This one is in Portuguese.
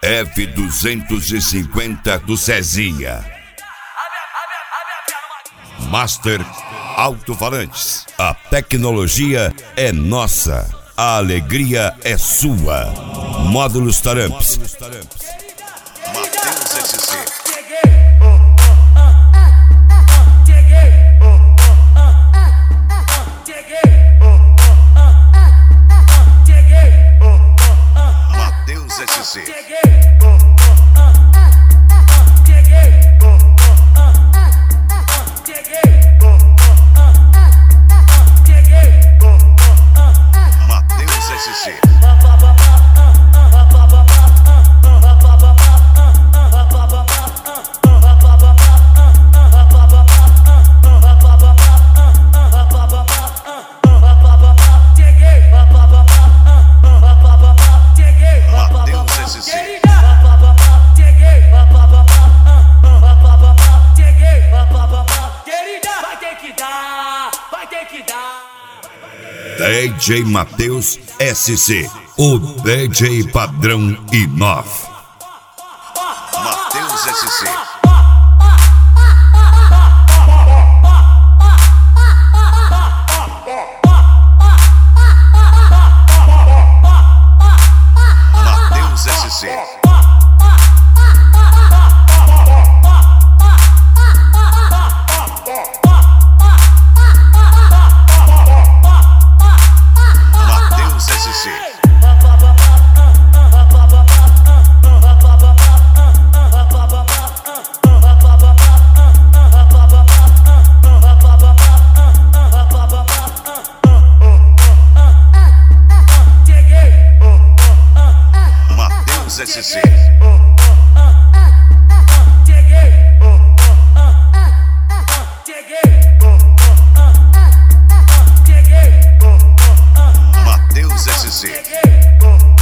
F250 do Cezinha. Master Alto-Falantes. A tecnologia é nossa, a alegria é sua. Módulos Taramps. Matheus SC. SC. Matheus SC. DJ Matheus SC, o DJ padrão I9. Matheus SC. Matheus SC. SC. Matheus SC.